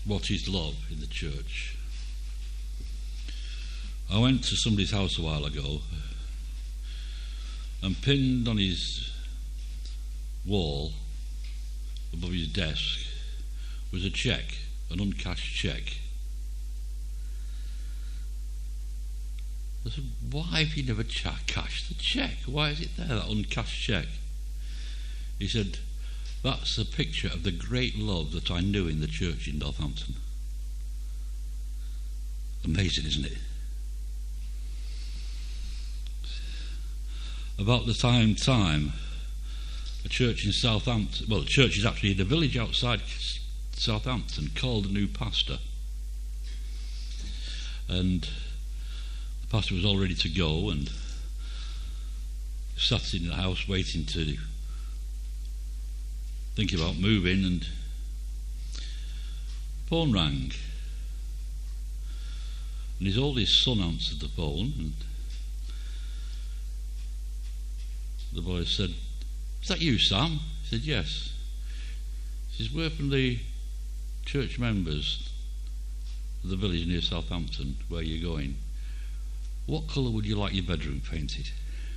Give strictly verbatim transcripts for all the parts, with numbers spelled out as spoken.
what is love in the church. I went to somebody's house a while ago, and pinned on his wall above his desk was a cheque, an uncashed cheque. I said, why have you never ch- cashed the cheque? Why is it there, that uncashed cheque? He said, that's a picture of the great love that I knew in the church in Northampton. Amazing, isn't it? About the time time, a church in Southampton, well, the church is actually in a village outside Southampton, called a new pastor. And the pastor was all ready to go and sat in the house waiting to think about moving, and phone rang. And his oldest son answered the phone, and the boy said, is that you, Sam? He said, yes. He says, we're from the church members of the village near Southampton. Where are you going? What colour would you like your bedroom painted?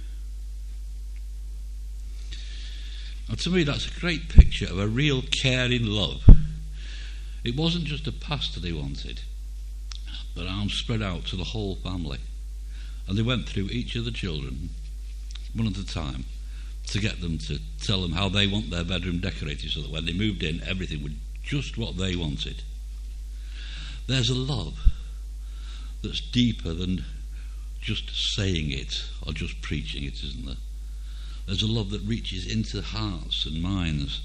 And to me, that's a great picture of a real caring love. It wasn't just a pastor they wanted, but arms spread out to the whole family. And they went through each of the children, one at a time, to get them to tell them how they want their bedroom decorated, so that when they moved in, everything was just what they wanted. There's a love that's deeper than just saying it or just preaching it, isn't there? There's a love that reaches into hearts and minds.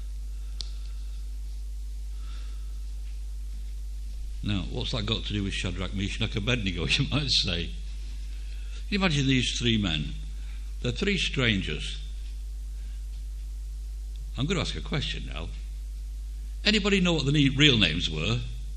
Now, what's that got to do with Shadrach, Meshach, and Abednego, you might say? Can you imagine these three men? They're three strangers. I'm going to ask a question now. Anybody know what the real names were?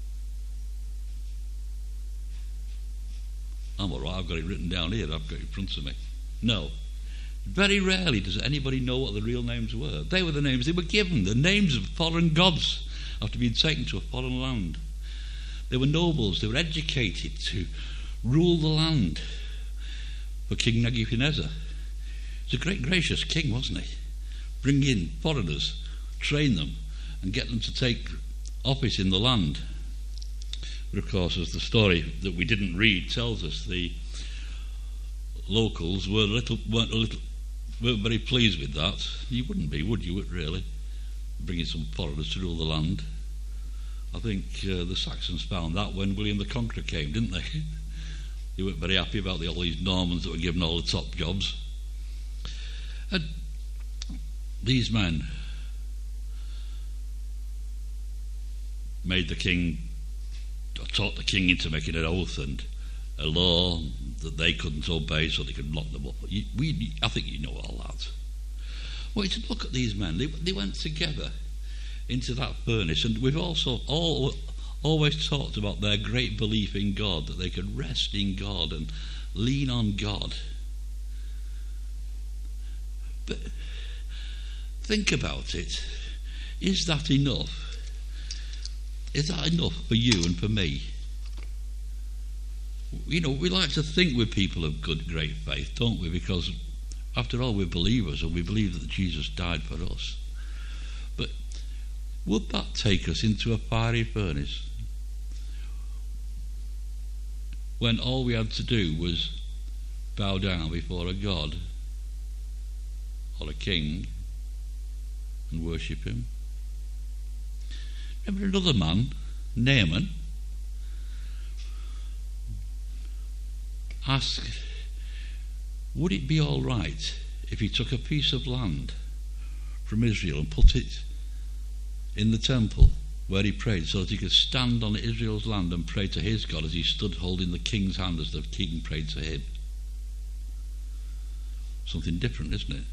I'm all right, I've got it written down here, I've got it in front of me. No. Very rarely does anybody know what the real names were. They were the names they were given, the names of foreign gods after being taken to a foreign land. They were nobles, they were educated to rule the land for King Nebuchadnezzar. He was a great gracious king, wasn't he? Bring in foreigners, train them, and get them to take office in the land. But of course, as the story that we didn't read tells us, the locals were a little, weren't a little, weren't very pleased with that. You wouldn't be, would you? Really, bringing some foreigners to rule the land. I think uh, the Saxons found that when William the Conqueror came, didn't they? They weren't very happy about the, all these Normans that were given all the top jobs. And these men made the king, taught the king into making an oath and a law that they couldn't obey, so they could lock them up. You, we, I think you know all that. Well, to look at these men, they, they went together into that furnace, and we've also all, always talked about their great belief in God, that they could rest in God and lean on God. But think about it. Is that enough? Is that enough for you and for me? You know, we like to think we're people of good, great faith, don't we? Because after all, we're believers, and we believe that Jesus died for us. But would that take us into a fiery furnace when all we had to do was bow down before a God or a king and worship him? Remember another man, Naaman, asked, would it be all right if he took a piece of land from Israel and put it in the temple where he prayed, so that he could stand on Israel's land and pray to his God as he stood holding the king's hand as the king prayed to him? Something different, isn't it?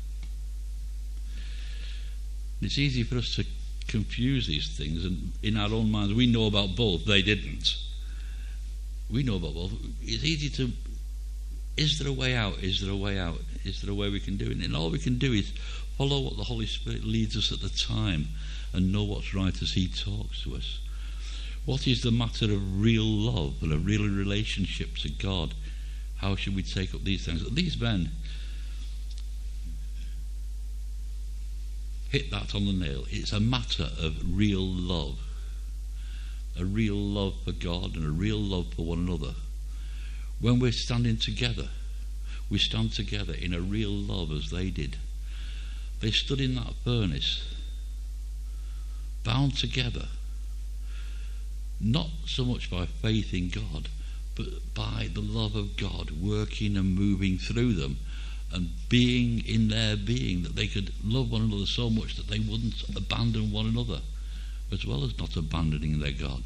It's easy for us to confuse these things, and in our own minds we know about both, they didn't. We know about both. It's easy to, is there a way out? Is there a way out? Is there a way we can do it? And all we can do is follow what the Holy Spirit leads us at the time and know what's right as he talks to us. What is the matter of real love and a real relationship to God? How should we take up these things? These men hit that on the nail. It's a matter of real love. A real love for God and a real love for one another. When we're standing together, we stand together in a real love as they did. They stood in that furnace, bound together, not so much by faith in God, but by the love of God working and moving through them and being in their being, that they could love one another so much that they wouldn't abandon one another, as well as not abandoning their God.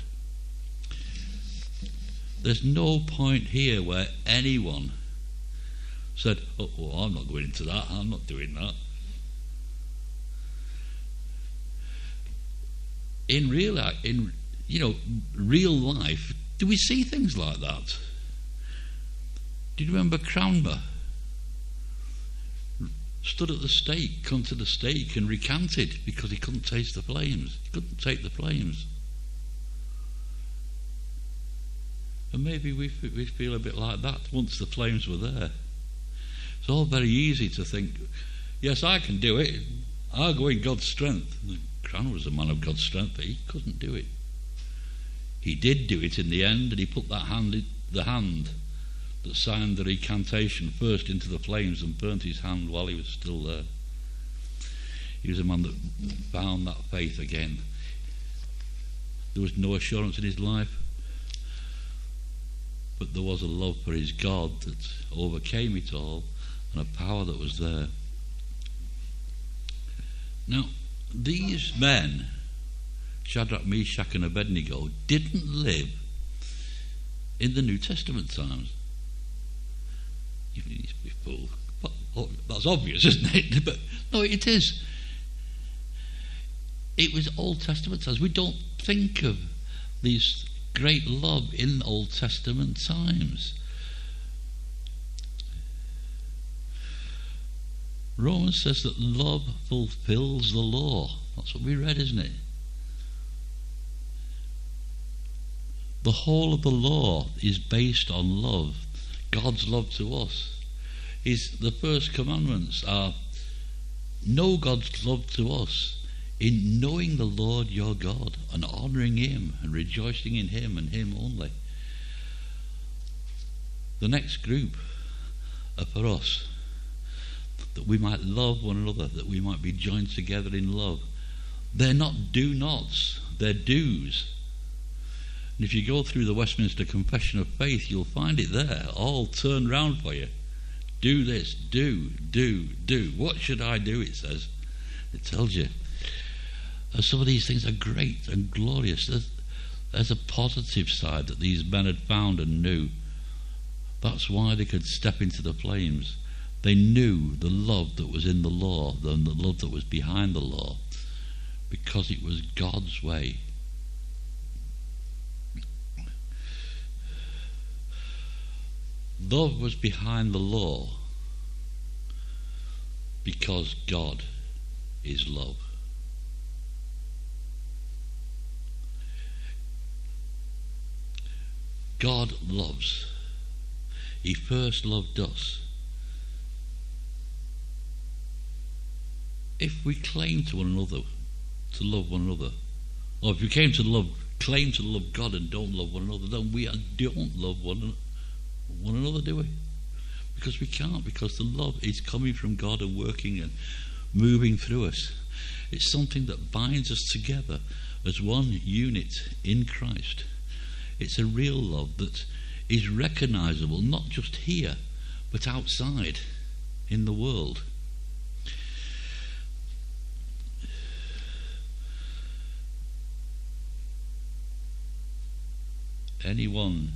There's no point here where anyone said, oh, well, I'm not going into that, I'm not doing that. In real, in you know, real life, do we see things like that? Do you remember Cranmer? Stood at the stake, come to the stake and recanted because he couldn't taste the flames. He couldn't take the flames. And maybe we, we feel a bit like that once the flames were there. It's all very easy to think, yes, I can do it. I'll go in God's strength. Cranmer was a man of God's strength, but he couldn't do it. He did do it in the end, and he put that hand, the hand that signed the recantation first into the flames and burnt his hand while he was still there. He was a man that found that faith again. There was no assurance in his life, but there was a love for his God that overcame it all, and a power that was there. Now, these men, Shadrach, Meshach and Abednego, didn't live in the New Testament times. Well, that's obvious, isn't it? But no, it is. It was Old Testament times. We don't think of these great love in Old Testament times. Romans says that love fulfills the law. That's what we read, isn't it? The whole of the law is based on love. God's love to us. Is the first commandments are know God's love to us in knowing the Lord your God and honouring him and rejoicing in him and him only. The next group are for us, that we might love one another, that we might be joined together in love. They're not do-nots, they're do's. And if you go through the Westminster Confession of Faith, you'll find it there, all turned round for you. Do this, do, do, do. What should I do, it says. It tells you. And some of these things are great and glorious. There's, there's a positive side that these men had found and knew. That's why they could step into the flames. They knew the love that was in the law, the, the love that was behind the law, because it was God's way. Love was behind the law because God is love. God loves. He first loved us. If we claim to one another, to love one another, or if we came to love, claim to love God and don't love one another, then we don't love one another. One another, do we? Because we can't, because the love is coming from God and working and moving through us. It's something that binds us together as one unit in Christ. It's a real love that is recognizable not just here but outside in the world. Anyone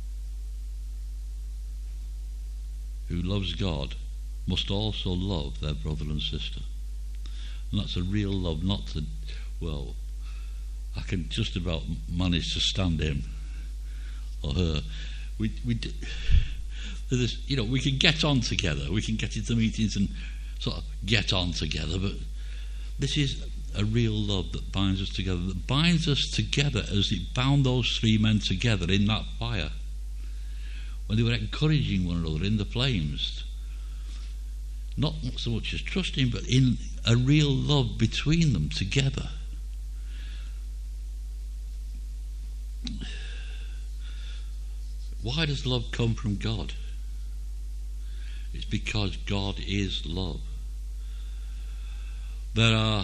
who loves God must also love their brother and sister. And that's a real love, not to, well, I can just about manage to stand him or her. We, we, this, you know, we can get on together. We can get into meetings and sort of get on together, but This is a real love that binds us together, that binds us together as it bound those three men together in that fire, when they were encouraging one another in the flames. Not so much as trusting, but in a real love between them together. Why does love come from God? It's because God is love. There are,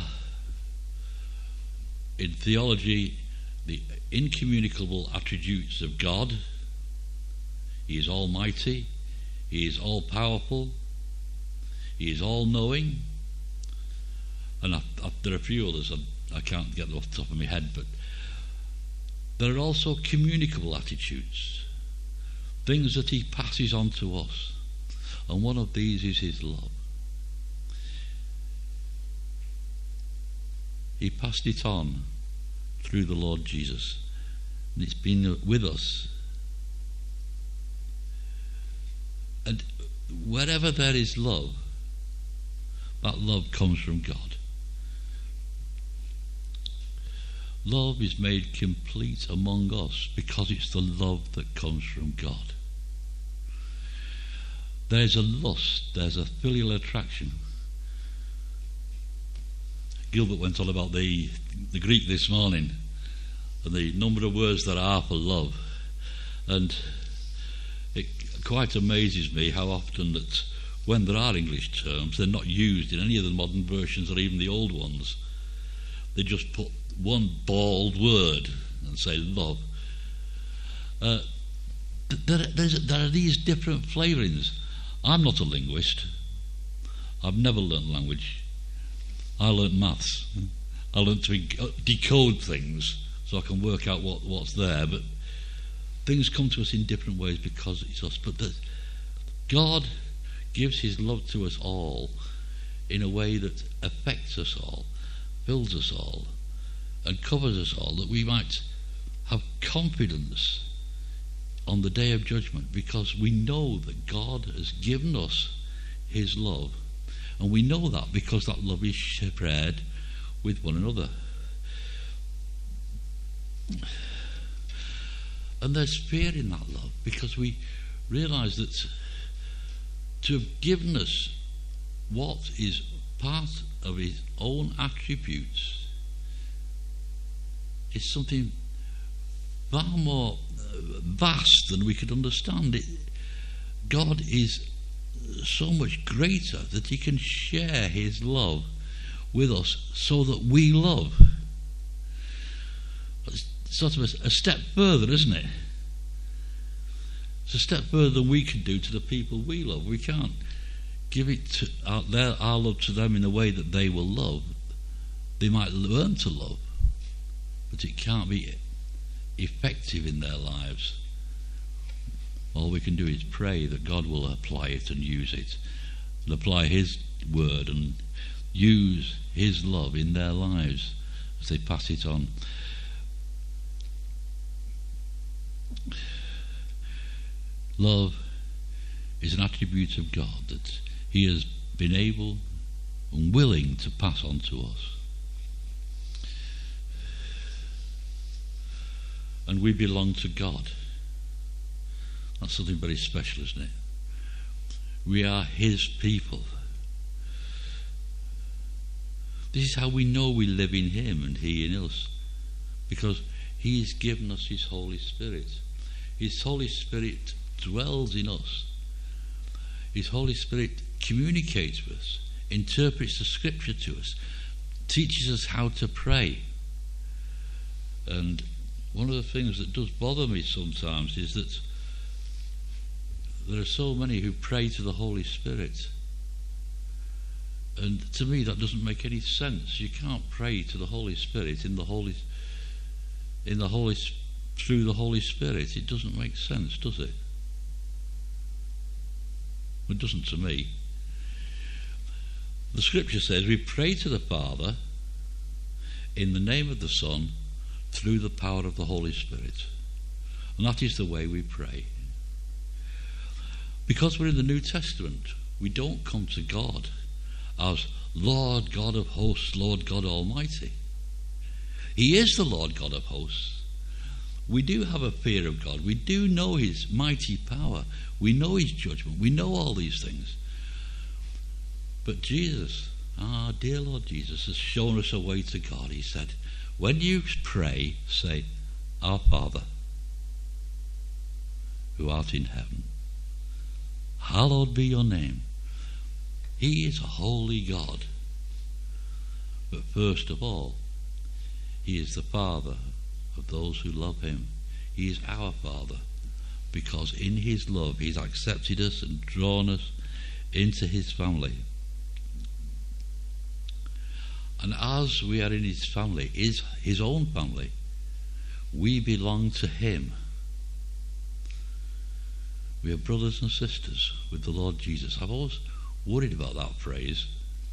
in theology, the incommunicable attributes of God. He is almighty, He is all-powerful, He is all-knowing, and I, I, there are a few others I, I can't get them off the top of my head, but there are also communicable attitudes, things that He passes on to us, and one of these is His love. He passed it on through the Lord Jesus, and it's been with us. And wherever there is love, that love comes from God. Love is made complete among us because it's the love that comes from God. There's a lust, there's a filial attraction. Gilbert went on about the, the Greek this morning and the number of words there are for love. And it quite amazes me how often that when there are English terms, they're not used in any of the modern versions or even the old ones. They just put one bald word and say love. Uh, there, there are these different flavourings. I'm not a linguist. I've never learnt language. I learnt maths. I learnt to decode things so I can work out what, what's there. But things come to us in different ways because it's us. But the, God gives His love to us all in a way that affects us all, fills us all, and covers us all, that we might have confidence on the day of judgment, because we know that God has given us His love, and we know that because that love is shared with one another. And there's fear in that love, because we realise that to have given us what is part of His own attributes is something far more vast than we could understand. It, God is so much greater that He can share His love with us so that we love. It's sort of a, a step further, isn't it? It's a step further than we can do to the people we love. We can't give it to our, their, our love to them in a way that they will love. They might learn to love, but it can't be effective in their lives. All we can do is pray that God will apply it and use it, and apply His word and use His love in their lives as they pass it on. Love is an attribute of God that He has been able and willing to pass on to us. And we belong to God. That's something very special, isn't it? We are His people. This is how we know we live in Him and He in us, because He has given us His Holy Spirit. His Holy Spirit dwells in us. His Holy Spirit communicates with us, interprets the Scripture to us, teaches us how to pray. And one of the things that does bother me sometimes is that there are so many who pray to the Holy Spirit, and to me that doesn't make any sense. You can't pray to the Holy Spirit in the Holy, in the Holy, through the Holy Spirit. It doesn't make sense, does it? It doesn't to me. The Scripture says we pray to the Father in the name of the Son through the power of the Holy Spirit, and that is the way we pray. Because we're in the New Testament, we don't come to God as Lord God of hosts, Lord God Almighty. He is the Lord God of hosts. We do have a fear of God. We do know his mighty power. We know his judgment. We know all these things. But Jesus, our dear Lord Jesus, has shown us a way to God. He said, when you pray, say, Our Father, who art in heaven, hallowed be your name. He is a holy God. But first of all, he is the Father of those who love him. He is our Father, because in his love he's accepted us and drawn us into his family. And as we are in his family, his, his own family, we belong to him. We are brothers and sisters with the Lord Jesus. I've always worried about that phrase.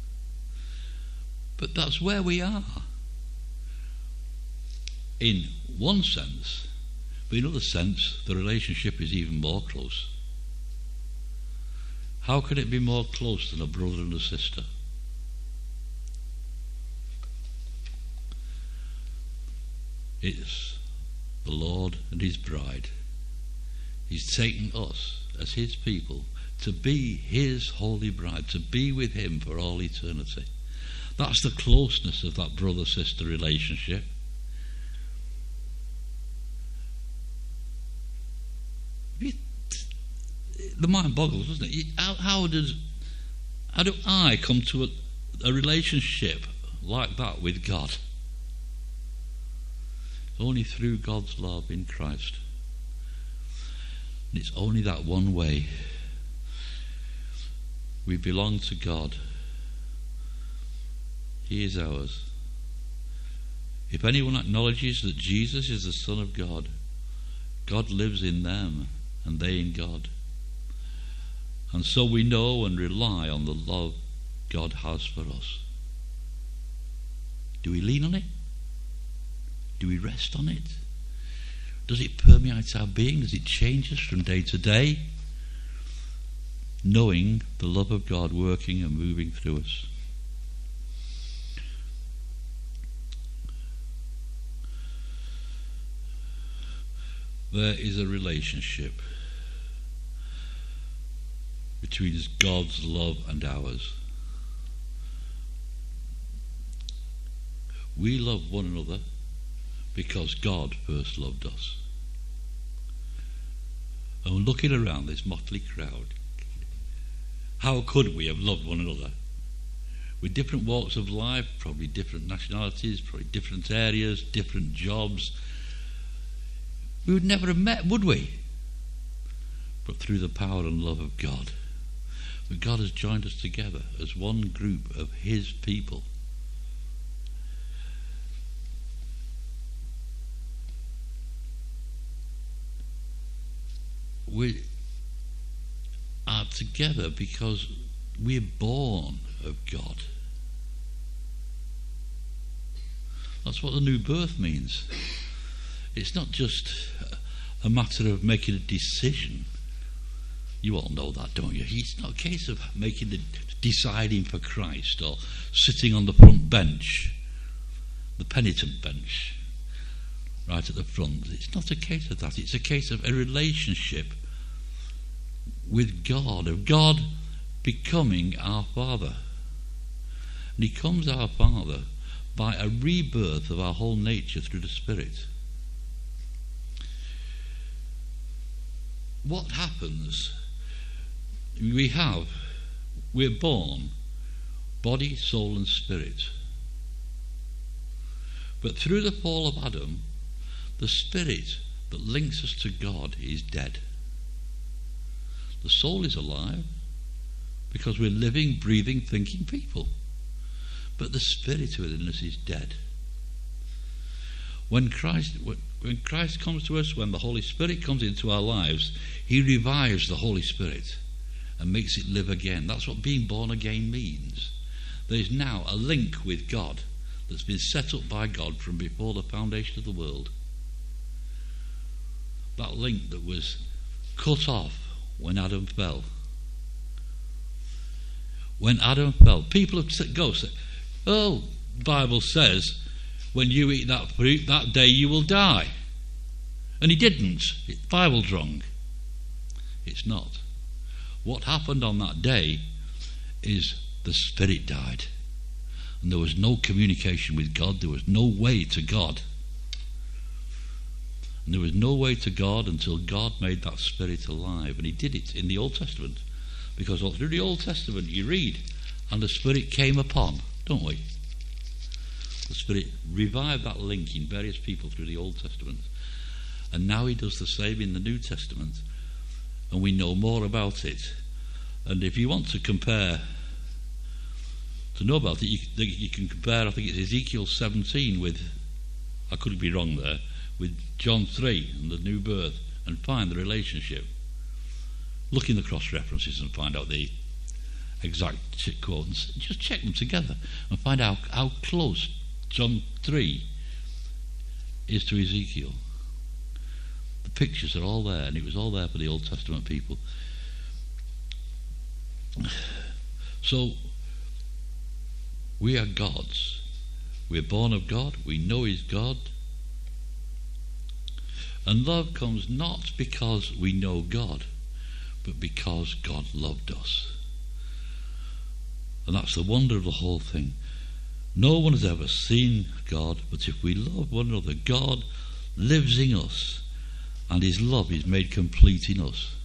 But that's where we are. In one sense, but in another sense, the relationship is even more close. How can it be more close than a brother and a sister? It's the Lord and his bride. He's taken us as his people to be his holy bride, to be with him for all eternity. That's the closeness of that brother-sister relationship. The mind boggles, doesn't it? How, how does how do I come to a, a relationship like that with God? Only through God's love in Christ. And it's only that one way. We belong to God. He is ours. If anyone acknowledges that Jesus is the Son of God, God lives in them and they in God. And so we know and rely on the love God has for us. Do we lean on it? Do we rest on it? Does it permeate our being? Does it change us from day to day? Knowing the love of God working and moving through us. There is a relationship between God's love and ours. We love one another because God first loved us. And looking around this motley crowd, how could we have loved one another? With different walks of life, probably different nationalities, probably different areas, different jobs. We would never have met, would we? But through the power and love of God. But God has joined us together as one group of his people. We are together because we're born of God. That's what the new birth means. It's not just a matter of making a decision. You all know that, don't you? It's not a case of making the deciding for Christ or sitting on the front bench, the penitent bench, right at the front. It's not a case of that. It's a case of a relationship with God, of God becoming our Father. And he becomes our Father by a rebirth of our whole nature through the Spirit. What happens? We have, we're born, body, soul and spirit. But through the fall of Adam, the spirit that links us to God is dead. The soul is alive because we're living, breathing, thinking people. But the spirit within us is dead. When Christ, when Christ comes to us, when the Holy Spirit comes into our lives, he revives the Holy Spirit and makes it live again. That's what being born again means. There is now a link with God that's been set up by God from before the foundation of the world. That link that was cut off when Adam fell. when Adam fell, people have said, go say, oh, the Bible says when you eat that fruit, that day you will die. And he didn't. The Bible's wrong. It's not. What happened on that day is the Spirit died. And there was no communication with God. There was no way to God. And there was no way to God until God made that Spirit alive. And he did it in the Old Testament. Because all through the Old Testament you read, and the Spirit came upon, don't we? The Spirit revived that link in various people through the Old Testament. And now he does the same in the New Testament. And we know more about it. And if you want to compare, to know about it, you, you can compare, I think it's Ezekiel seventeen with, I could be wrong there, with John three and the new birth, and find the relationship. Look in the cross-references and find out the exact quotes. Just check them together and find out how close John three is to Ezekiel. The pictures are all there, and it was all there for the Old Testament people. So, we are God's. We're born of God. We know He's God. And love comes not because we know God, but because God loved us. And that's the wonder of the whole thing. No one has ever seen God, but if we love one another, God lives in us, and His love is made complete in us.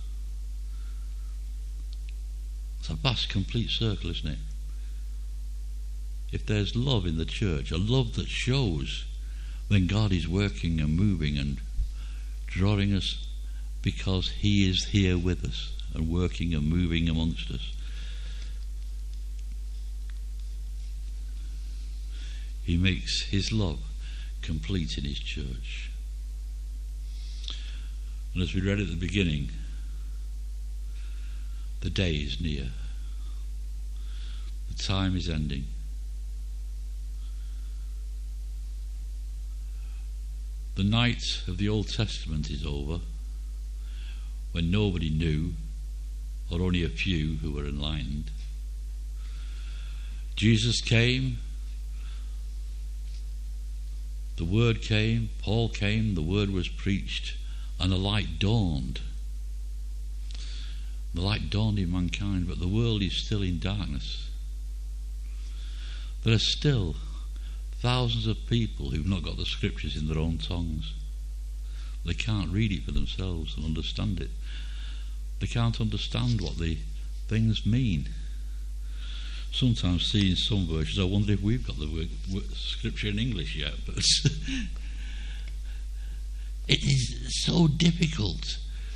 It's a vast, complete circle, isn't it? If there's love in the church, a love that shows, then God is working and moving and drawing us, because He is here with us and working and moving amongst us. He makes His love complete in His church. And as we read at the beginning, the day is near. The time is ending. The night of the Old Testament is over, when nobody knew, or only a few who were enlightened. Jesus came, the Word came, Paul came, the Word was preached, and a light dawned. The light dawned in mankind, but the world is still in darkness. There are still thousands of people who've not got the scriptures in their own tongues. They can't read it for themselves and understand it. They can't understand what the things mean. Sometimes seeing some versions, I wonder if we've got the word, word, scripture in English yet. But it is so difficult.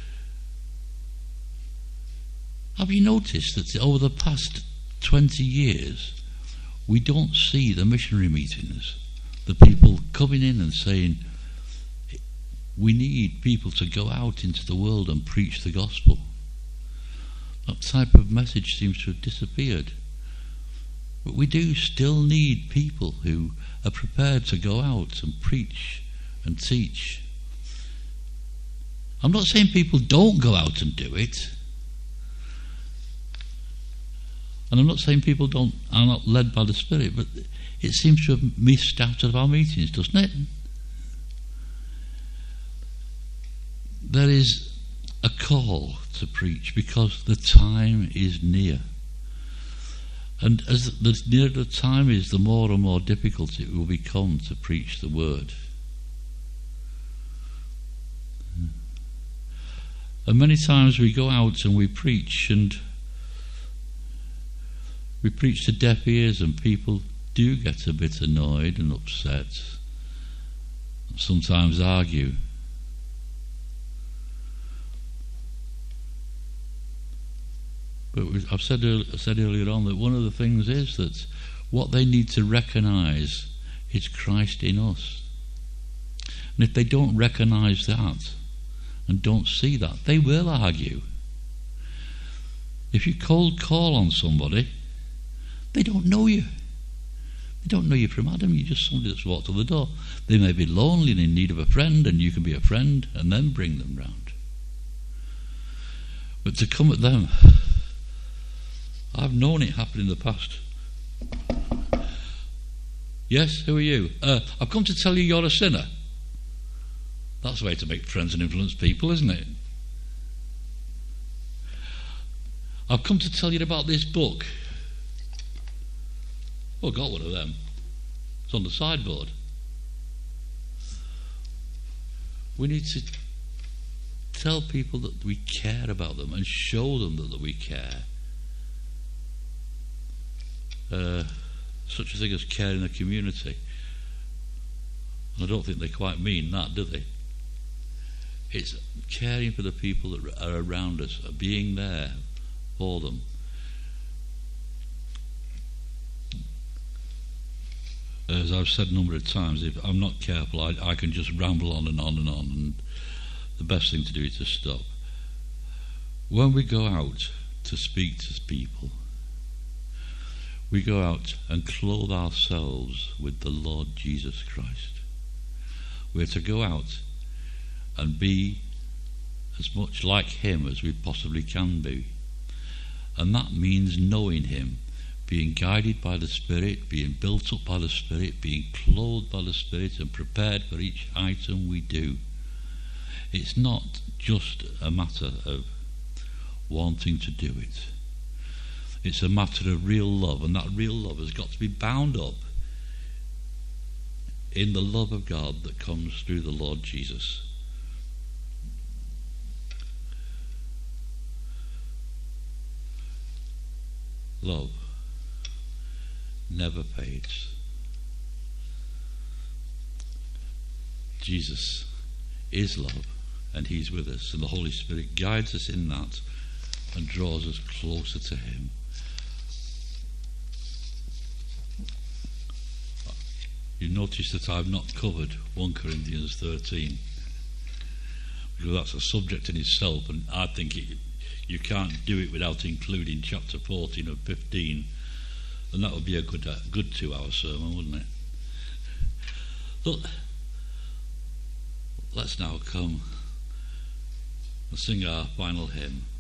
Have you noticed that over the past twenty years, we don't see the missionary meetings, the people coming in and saying, we need people to go out into the world and preach the gospel. That type of message seems to have disappeared. But we do still need people who are prepared to go out and preach and teach. I'm not saying people don't go out and do it. And I'm not saying people don't are not led by the Spirit, but it seems to have missed out of our meetings, doesn't it? There is a call to preach because the time is near. And as the nearer the time is, the more and more difficult it will become to preach the word. And many times we go out and we preach, and we preach to deaf ears, and people do get a bit annoyed and upset, and sometimes argue. But I've said, I said earlier on that one of the things is that what they need to recognise is Christ in us. And if they don't recognise that and don't see that, they will argue. If you cold call on somebody, they don't know you. They don't know you from Adam. You're just somebody that's walked to the door. They may be lonely and in need of a friend, and you can be a friend and then bring them round. But to come at them I've known it happen in the past. Yes, who are you? Uh, I've come to tell you you're a sinner. That's the way to make friends and influence people, isn't it? I've come to tell you about this book. Oh, I've got one of them. It's on the sideboard. We need to tell people that we care about them and show them that, that we care. Uh, such a thing as care in the community. And I don't think they quite mean that, do they? It's caring for the people that are around us, being there for them. As I've said a number of times, if I'm not careful, I, I can just ramble on and on and on, and the best thing to do is to stop. When we go out to speak to people, we go out and clothe ourselves with the Lord Jesus Christ. We're to go out and be as much like him as we possibly can be. And that means knowing him, being guided by the Spirit, being built up by the Spirit, being clothed by the Spirit, and prepared for each item we do. It's not just a matter of wanting to do it. It's a matter of real love, and that real love has got to be bound up in the love of God that comes through the Lord Jesus. Love never fades. Jesus is love, and he's with us, and the Holy Spirit guides us in that and draws us closer to him. You notice that I've not covered First Corinthians thirteen, because that's a subject in itself, and I think it, you can't do it without including chapter fourteen and fifteen, and that would be a good uh, good two-hour sermon, wouldn't it? Look, let's now come and sing our final hymn.